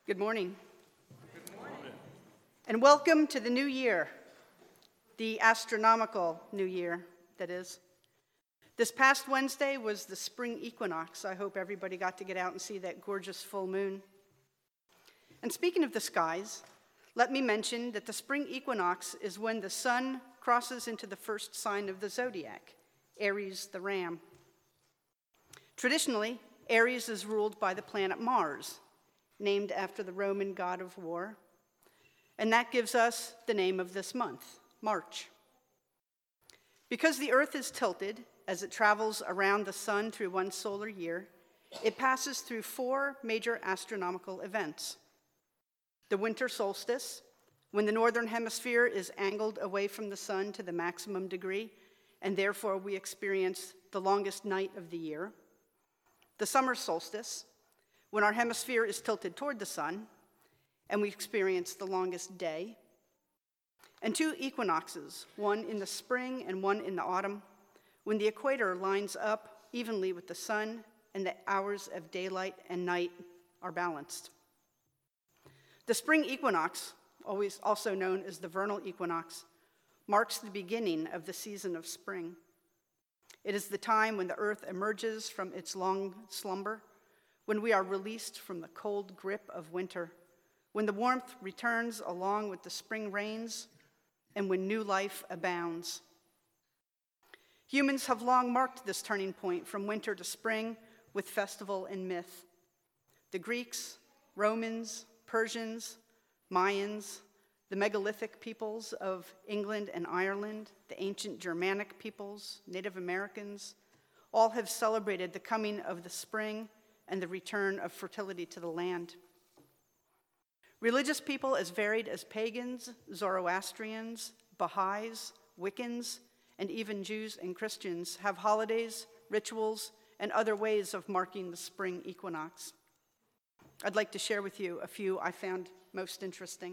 Good morning. Good morning. And welcome to the new year, the astronomical new year, that is. This past Wednesday was the spring equinox. I hope everybody got to get out and see that gorgeous full moon. And speaking of the skies, let me mention that the spring equinox is when the sun crosses into the first sign of the zodiac, Aries the ram. Traditionally, Aries is ruled by the planet Mars, named after the Roman god of war, and that gives us the name of this month, March. Because the Earth is tilted as it travels around the sun through one solar year, it passes through four major astronomical events. The winter solstice, when the northern hemisphere is angled away from the sun to the maximum degree, and therefore we experience the longest night of the year. The summer solstice, when our hemisphere is tilted toward the sun, and we experience the longest day. And two equinoxes, one in the spring and one in the autumn, when the equator lines up evenly with the sun and the hours of daylight and night are balanced. The spring equinox, always also known as the vernal equinox, marks the beginning of the season of spring. It is the time when the earth emerges from its long slumber, when we are released from the cold grip of winter, when the warmth returns along with the spring rains, and when new life abounds. Humans have long marked this turning point from winter to spring with festival and myth. The Greeks, Romans, Persians, Mayans, the megalithic peoples of England and Ireland, the ancient Germanic peoples, Native Americans, all have celebrated the coming of the spring and the return of fertility to the land. Religious people as varied as pagans, Zoroastrians, Baha'is, Wiccans, and even Jews and Christians have holidays, rituals, and other ways of marking the spring equinox. I'd like to share with you a few I found most interesting.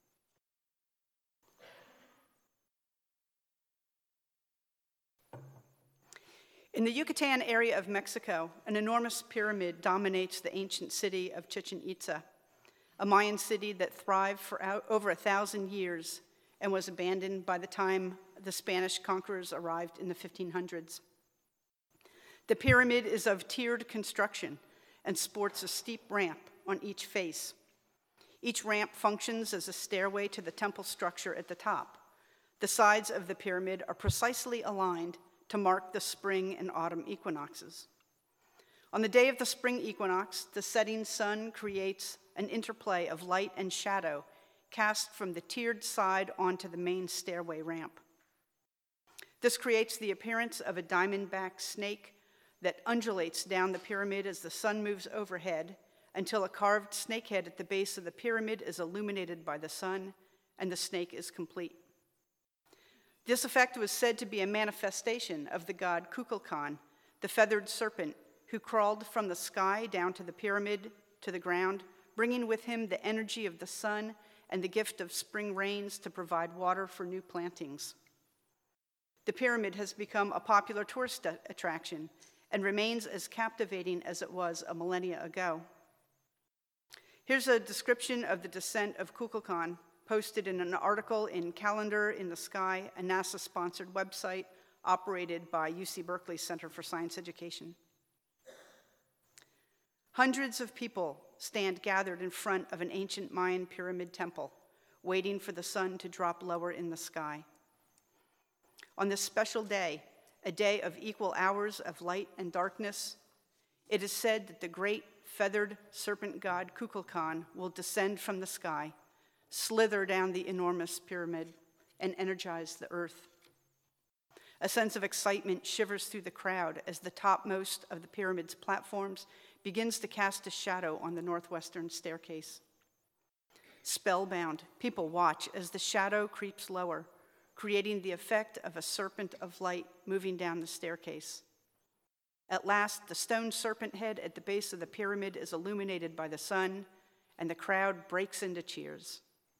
In the Yucatan area of Mexico, an enormous pyramid dominates the ancient city of Chichen Itza, a Mayan city that thrived for over 1,000 years and was abandoned by the time the Spanish conquerors arrived in the 1500s. The pyramid is of tiered construction and sports a steep ramp on each face. Each ramp functions as a stairway to the temple structure at the top. The sides of the pyramid are precisely aligned to mark the spring and autumn equinoxes. On the day of the spring equinox, the setting sun creates an interplay of light and shadow cast from the tiered side onto the main stairway ramp. This creates the appearance of a diamond-backed snake that undulates down the pyramid as the sun moves overhead until a carved snake head at the base of the pyramid is illuminated by the sun and the snake is complete. This effect was said to be a manifestation of the god Kukulkan, the feathered serpent who crawled from the sky down to the pyramid to the ground, bringing with him the energy of the sun and the gift of spring rains to provide water for new plantings. The pyramid has become a popular tourist attraction and remains as captivating as it was a millennia ago. Here's a description of the descent of Kukulkan, posted in an article in Calendar in the Sky, a NASA-sponsored website operated by UC Berkeley Center for Science Education. Hundreds of people stand gathered in front of an ancient Mayan pyramid temple, waiting for the sun to drop lower in the sky. On this special day, a day of equal hours of light and darkness, it is said that the great feathered serpent god Kukulkan will descend from the sky, slither down the enormous pyramid, and energize the earth. A sense of excitement shivers through the crowd as the topmost of the pyramid's platforms begins to cast a shadow on the northwestern staircase. Spellbound, people watch as the shadow creeps lower, creating the effect of a serpent of light moving down the staircase. At last, the stone serpent head at the base of the pyramid is illuminated by the sun, and the crowd breaks into cheers.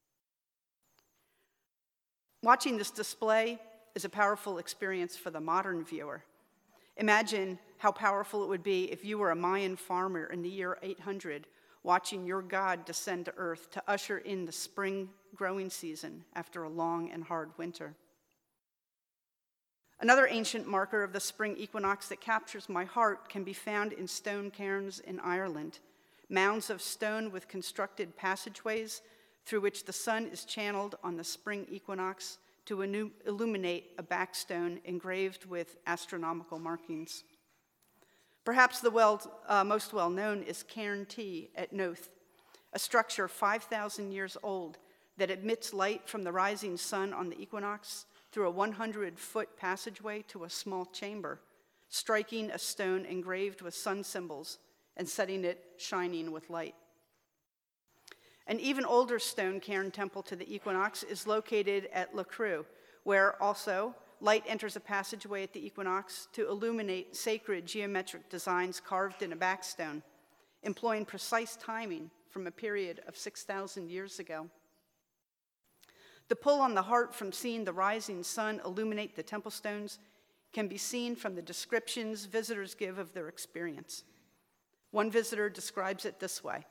Watching this display is a powerful experience for the modern viewer. Imagine how powerful it would be if you were a Mayan farmer in the year 800, watching your God descend to earth to usher in the spring growing season after a long and hard winter. Another ancient marker of the spring equinox that captures my heart can be found in stone cairns in Ireland, mounds of stone with constructed passageways through which the sun is channeled on the spring equinox to illuminate a backstone engraved with astronomical markings. Perhaps the most well-known is Cairn T at Knowth, a structure 5,000 years old that emits light from the rising sun on the equinox through a 100-foot passageway to a small chamber, striking a stone engraved with sun symbols and setting it shining with light. An even older stone cairn temple to the equinox is located at Loughcrew, where also light enters a passageway at the equinox to illuminate sacred geometric designs carved in a backstone, employing precise timing from a period of 6,000 years ago. The pull on the heart from seeing the rising sun illuminate the temple stones can be seen from the descriptions visitors give of their experience. One visitor describes it this way: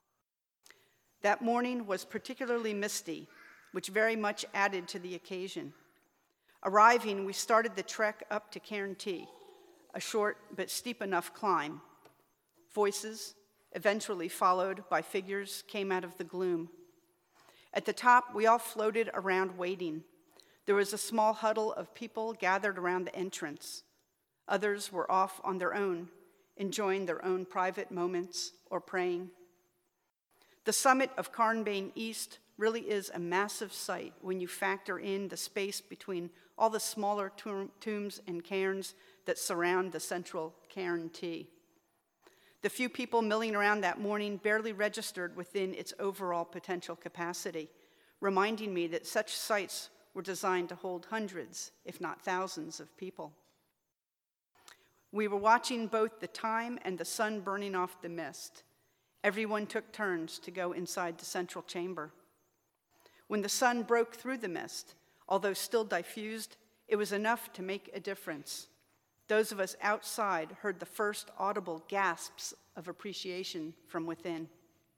"That morning was particularly misty, which very much added to the occasion. Arriving, we started the trek up to Cairn T, a short but steep enough climb. Voices, eventually followed by figures, came out of the gloom. At the top, we all floated around waiting. There was a small huddle of people gathered around the entrance. Others were off on their own, enjoying their own private moments or praying. The summit of Carnbane East really is a massive sight when you factor in the space between all the smaller tombs and cairns that surround the central Cairn T. The few people milling around that morning barely registered within its overall potential capacity, reminding me that such sites were designed to hold hundreds, if not thousands, of people. We were watching both the time and the sun burning off the mist. Everyone took turns to go inside the central chamber. When the sun broke through the mist, although still diffused, it was enough to make a difference. Those of us outside heard the first audible gasps of appreciation from within."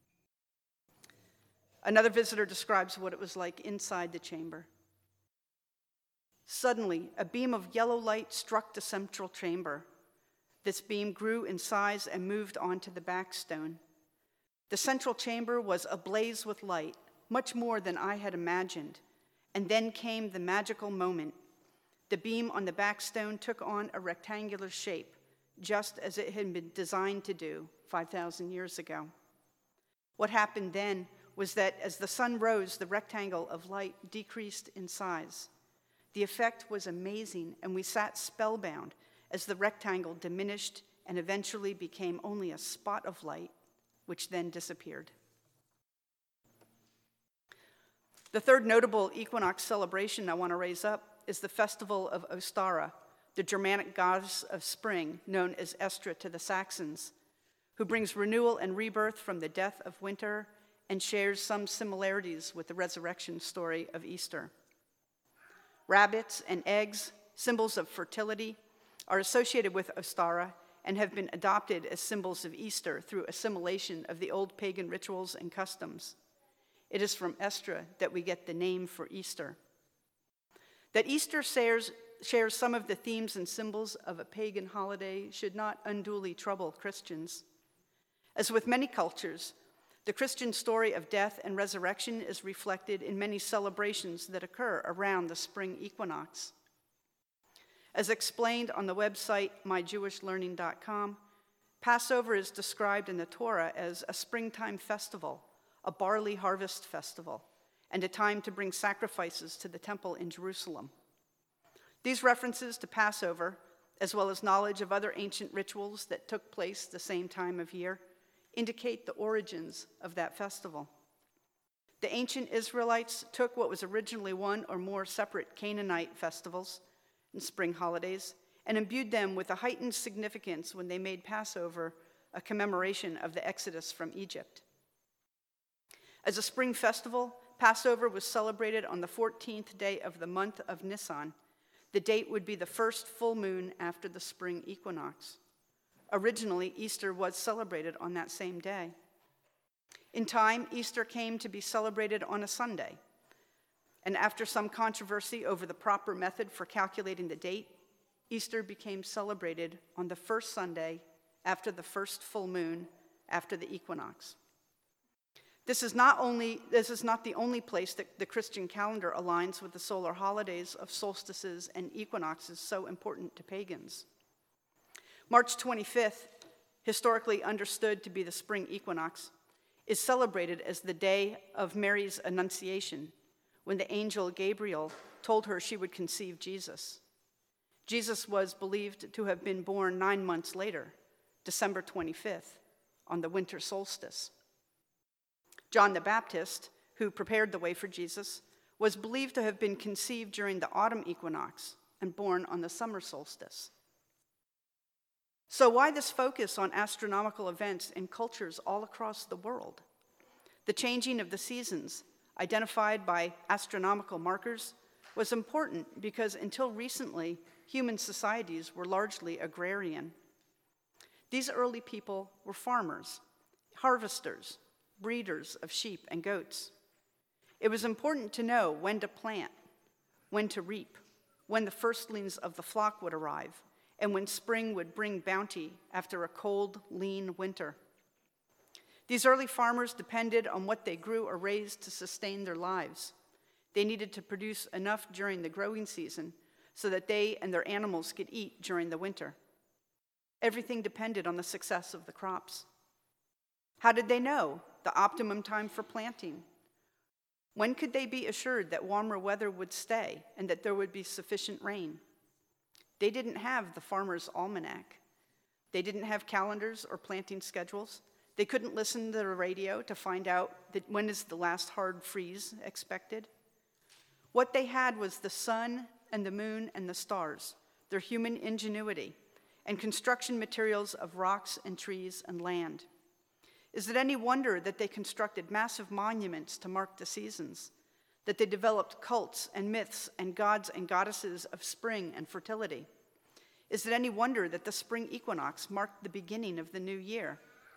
Another visitor describes what it was like inside the chamber. "Suddenly, a beam of yellow light struck the central chamber. This beam grew in size and moved onto the backstone. The central chamber was ablaze with light, much more than I had imagined, and then came the magical moment. The beam on the backstone took on a rectangular shape, just as it had been designed to do 5,000 years ago. What happened then was that as the sun rose, the rectangle of light decreased in size. The effect was amazing, and we sat spellbound as the rectangle diminished and eventually became only a spot of light, which then disappeared." The third notable equinox celebration I want to raise up is the festival of Ostara, the Germanic goddess of spring, known as Estra to the Saxons, who brings renewal and rebirth from the death of winter and shares some similarities with the resurrection story of Easter. Rabbits and eggs, symbols of fertility, are associated with Ostara and have been adopted as symbols of Easter through assimilation of the old pagan rituals and customs. It is from Estra that we get the name for Easter. That Easter shares some of the themes and symbols of a pagan holiday should not unduly trouble Christians. As with many cultures, the Christian story of death and resurrection is reflected in many celebrations that occur around the spring equinox. As explained on the website myjewishlearning.com, Passover is described in the Torah as a springtime festival, a barley harvest festival, and a time to bring sacrifices to the temple in Jerusalem. These references to Passover, as well as knowledge of other ancient rituals that took place the same time of year, indicate the origins of that festival. The ancient Israelites took what was originally one or more separate Canaanite festivals and spring holidays and imbued them with a heightened significance when they made Passover a commemoration of the Exodus from Egypt. As a spring festival, Passover was celebrated on the 14th day of the month of Nisan. The date would be the first full moon after the spring equinox. Originally, Easter was celebrated on that same day. In time, Easter came to be celebrated on a Sunday. And after some controversy over the proper method for calculating the date, Easter became celebrated on the first Sunday after the first full moon after the equinox. This is not the only place that the Christian calendar aligns with the solar holidays of solstices and equinoxes so important to pagans. March 25th, historically understood to be the spring equinox, is celebrated as the day of Mary's Annunciation, when the angel Gabriel told her she would conceive Jesus. Jesus was believed to have been born 9 months later, December 25th, on the winter solstice. John the Baptist, who prepared the way for Jesus, was believed to have been conceived during the autumn equinox and born on the summer solstice. So why this focus on astronomical events in cultures all across the world? The changing of the seasons, identified by astronomical markers, was important because until recently, human societies were largely agrarian. These early people were farmers, harvesters, breeders of sheep and goats. It was important to know when to plant, when to reap, when the firstlings of the flock would arrive, and when spring would bring bounty after a cold, lean winter. These early farmers depended on what they grew or raised to sustain their lives. They needed to produce enough during the growing season so that they and their animals could eat during the winter. Everything depended on the success of the crops. How did they know the optimum time for planting? When could they be assured that warmer weather would stay and that there would be sufficient rain? They didn't have the farmer's almanac. They didn't have calendars or planting schedules. They couldn't listen to the radio to find out that when is the last hard freeze expected. What they had was the sun and the moon and the stars, their human ingenuity, and construction materials of rocks and trees and land. Is it any wonder that they constructed massive monuments to mark the seasons, that they developed cults and myths and gods and goddesses of spring and fertility? Is it any wonder that the spring equinox marked the beginning of the new year?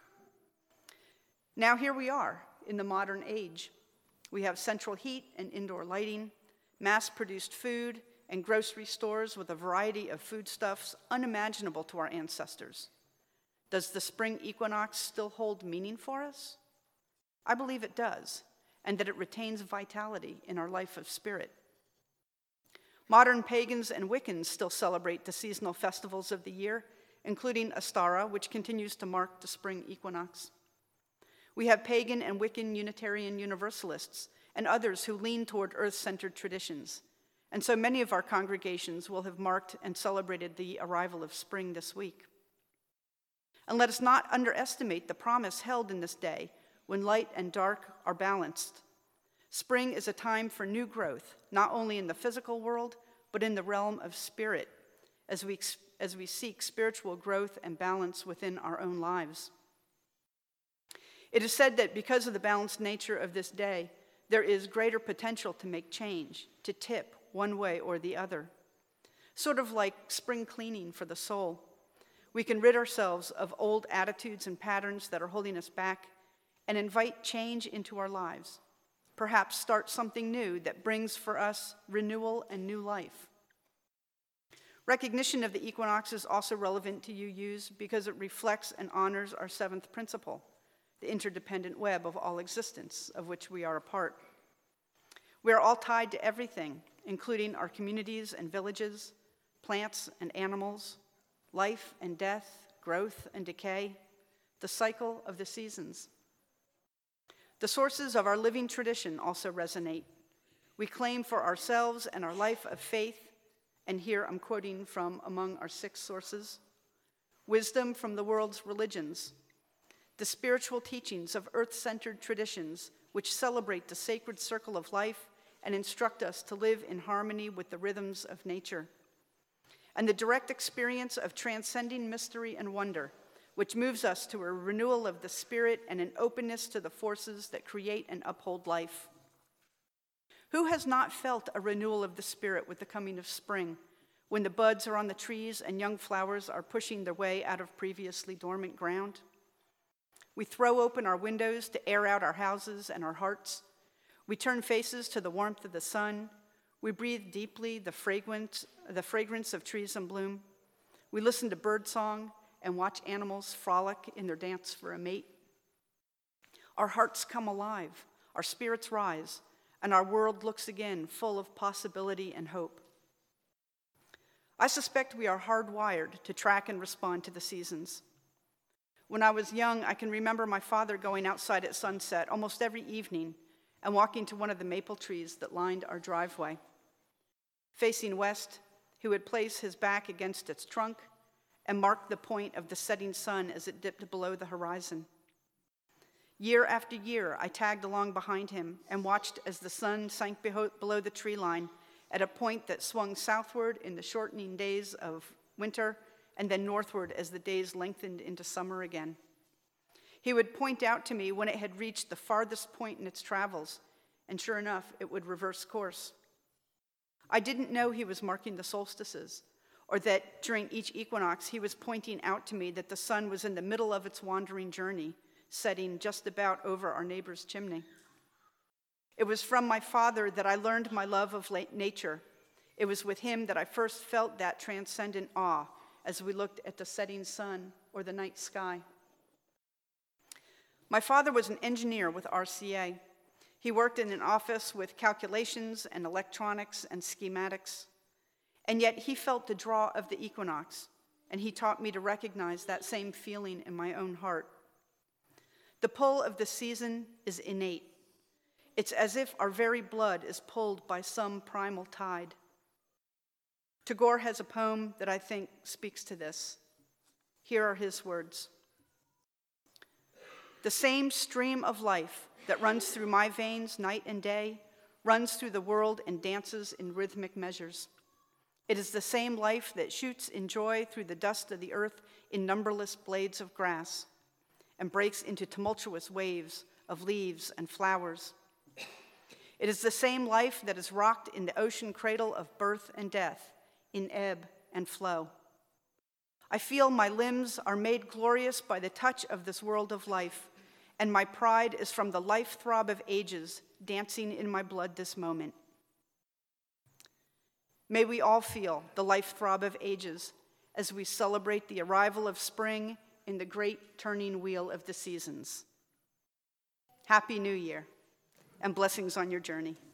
Now here we are in the modern age. We have central heat and indoor lighting, mass-produced food, and grocery stores with a variety of foodstuffs unimaginable to our ancestors. Does the spring equinox still hold meaning for us? I believe it does, and that it retains vitality in our life of spirit. Modern pagans and Wiccans still celebrate the seasonal festivals of the year, including Ostara, which continues to mark the spring equinox. We have pagan and Wiccan Unitarian Universalists and others who lean toward earth-centered traditions, and so many of our congregations will have marked and celebrated the arrival of spring this week. And let us not underestimate the promise held in this day when light and dark are balanced. Spring is a time for new growth, not only in the physical world, but in the realm of spirit, as we seek spiritual growth and balance within our own lives. It is said that because of the balanced nature of this day, there is greater potential to make change, to tip one way or the other. Sort of like spring cleaning for the soul. We can rid ourselves of old attitudes and patterns that are holding us back and invite change into our lives. Perhaps start something new that brings for us renewal and new life. Recognition of the equinox is also relevant to UUs because it reflects and honors our seventh principle, the interdependent web of all existence, of which we are a part. We are all tied to everything, including our communities and villages, plants and animals, life and death, growth and decay, the cycle of the seasons. The sources of our living tradition also resonate. We claim for ourselves and our life of faith, and here I'm quoting from among our 6 sources, wisdom from the world's religions, the spiritual teachings of earth-centered traditions which celebrate the sacred circle of life and instruct us to live in harmony with the rhythms of nature, and the direct experience of transcending mystery and wonder, which moves us to a renewal of the spirit and an openness to the forces that create and uphold life. Who has not felt a renewal of the spirit with the coming of spring, when the buds are on the trees and young flowers are pushing their way out of previously dormant ground? We throw open our windows to air out our houses and our hearts. We turn faces to the warmth of the sun. We breathe deeply the fragrance of trees in bloom. We listen to birdsong and watch animals frolic in their dance for a mate. Our hearts come alive, our spirits rise, and our world looks again full of possibility and hope. I suspect we are hardwired to track and respond to the seasons. When I was young, I can remember my father going outside at sunset almost every evening and walking to one of the maple trees that lined our driveway. Facing west, he would place his back against its trunk and mark the point of the setting sun as it dipped below the horizon. Year after year, I tagged along behind him and watched as the sun sank below the tree line at a point that swung southward in the shortening days of winter and then northward as the days lengthened into summer again. He would point out to me when it had reached the farthest point in its travels, and sure enough, it would reverse course. I didn't know he was marking the solstices, or that during each equinox he was pointing out to me that the sun was in the middle of its wandering journey, setting just about over our neighbor's chimney. It was from my father that I learned my love of nature. It was with him that I first felt that transcendent awe as we looked at the setting sun or the night sky. My father was an engineer with RCA. He worked in an office with calculations and electronics and schematics, and yet he felt the draw of the equinox, and he taught me to recognize that same feeling in my own heart. The pull of the season is innate. It's as if our very blood is pulled by some primal tide. Tagore has a poem that I think speaks to this. Here are his words. The same stream of life that runs through my veins night and day runs through the world and dances in rhythmic measures. It is the same life that shoots in joy through the dust of the earth in numberless blades of grass and breaks into tumultuous waves of leaves and flowers. It is the same life that is rocked in the ocean cradle of birth and death, in ebb and flow. I feel my limbs are made glorious by the touch of this world of life, and my pride is from the life throb of ages dancing in my blood this moment. May we all feel the life throb of ages as we celebrate the arrival of spring in the great turning wheel of the seasons. Happy New Year, and blessings on your journey.